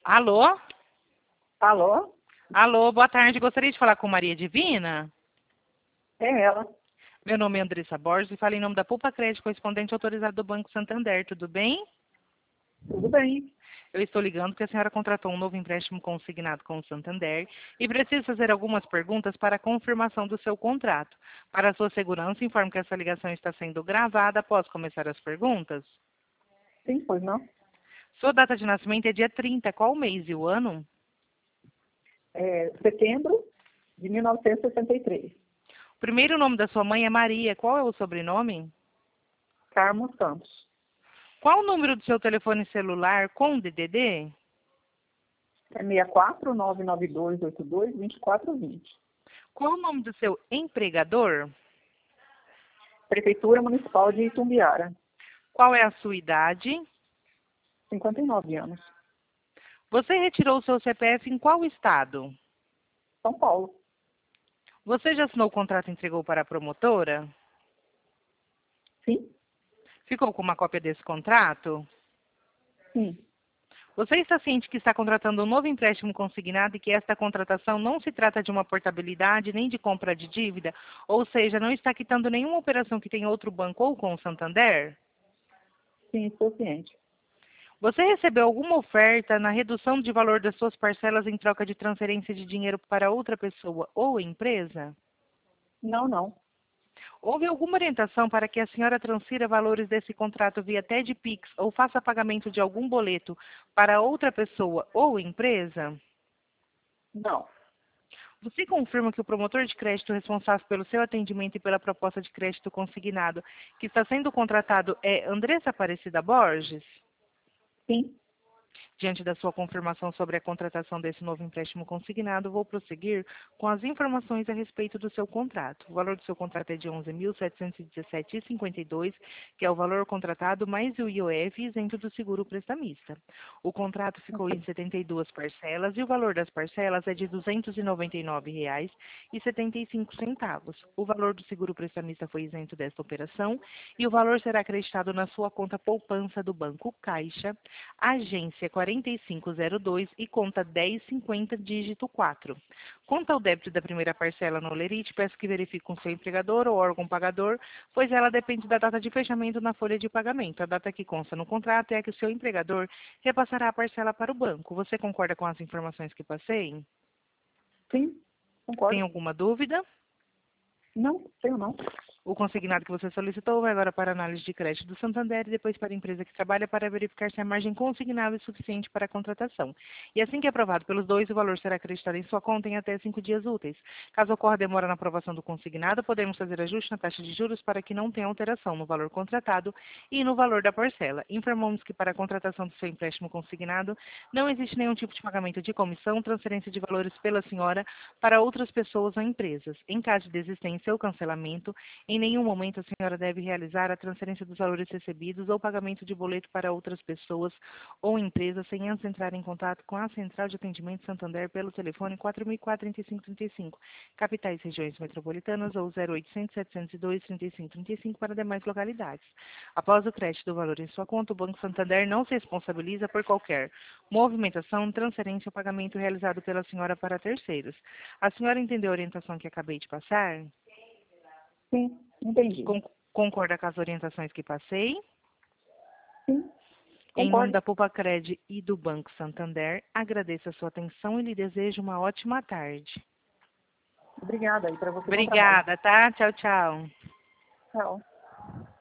Alô? Alô? Alô, boa tarde. Gostaria de falar com Maria Divina? É ela. Meu nome é Andressa Borges e falo em nome da Poupa Crédito, correspondente autorizado do Banco Santander. Tudo bem? Tudo bem? Eu estou ligando porque a senhora contratou um novo empréstimo consignado com o Santander e precisa fazer algumas perguntas para a confirmação do seu contrato. Para a sua segurança, informo que essa ligação está sendo gravada. Posso começar as perguntas? Sim, pois não? Sua data de nascimento é dia 30. Qual o mês e o ano? Setembro de 1963. O primeiro nome da sua mãe é Maria. Qual é o sobrenome? Carmo Santos. Qual o número do seu telefone celular com DDD? É 64-99282-2420. Qual o nome do seu empregador? Prefeitura Municipal de Itumbiara. Qual é a sua idade? 59 anos. Você retirou o seu CPF em qual estado? São Paulo. Você já assinou o contrato e entregou para a promotora? Sim? Ficou com uma cópia desse contrato? Sim. Você está ciente que está contratando um novo empréstimo consignado e que esta contratação não se trata de uma portabilidade nem de compra de dívida? Ou seja, não está quitando nenhuma operação que tem outro banco ou com o Santander? Sim, estou ciente. Você recebeu alguma oferta na redução de valor das suas parcelas em troca de transferência de dinheiro para outra pessoa ou empresa? Não, não. Houve alguma orientação para que a senhora transfira valores desse contrato via TED Pix ou faça pagamento de algum boleto para outra pessoa ou empresa? Não. Você confirma que o promotor de crédito responsável pelo seu atendimento e pela proposta de crédito consignado que está sendo contratado é Andressa Aparecida Borges? Sim. Diante da sua confirmação sobre a contratação desse novo empréstimo consignado, vou prosseguir com as informações a respeito do seu contrato. O valor do seu contrato é de R$ 11.717,52, que é o valor contratado mais o IOF isento do seguro prestamista. O contrato ficou em 72 parcelas e o valor das parcelas é de R$ 299,75. O valor do seguro prestamista foi isento desta operação e o valor será acreditado na sua conta poupança do Banco Caixa, agência 4502 e conta 1050, dígito 4. Quanto ao débito da primeira parcela no Olerite, peço que verifique com seu empregador ou órgão pagador, pois ela depende da data de fechamento na folha de pagamento. A data que consta no contrato é a que o seu empregador repassará a parcela para o banco. Você concorda com as informações que passei? Sim, Tem concordo. alguma dúvida? Não, tenho não. O consignado que você solicitou vai agora para a análise de crédito do Santander e depois para a empresa que trabalha para verificar se a margem consignável é suficiente para a contratação. E assim que aprovado pelos dois, o valor será acreditado em sua conta em até 5 dias úteis. Caso ocorra demora na aprovação do consignado, podemos fazer ajuste na taxa de juros para que não tenha alteração no valor contratado e no valor da parcela. Informamos que para a contratação do seu empréstimo consignado, não existe nenhum tipo de pagamento de comissão, transferência de valores pela senhora para outras pessoas ou empresas. Em caso de desistência ou cancelamento, em nenhum momento a senhora deve realizar a transferência dos valores recebidos ou pagamento de boleto para outras pessoas ou empresas sem antes entrar em contato com a Central de Atendimento Santander pelo telefone 4004-3535, capitais regiões metropolitanas ou 0800 702 3535 para demais localidades. Após o crédito do valor em sua conta, o Banco Santander não se responsabiliza por qualquer movimentação, transferência ou pagamento realizado pela senhora para terceiros. A senhora entendeu a orientação que acabei de passar? Sim, entendi. Concorda com as orientações que passei? Sim, Em nome concordo. da Poupa-Cred e do Banco Santander, agradeço a sua atenção e lhe desejo uma ótima tarde. Obrigada aí para você. Bom trabalho. Obrigada, tá? Tchau, tchau. Tchau.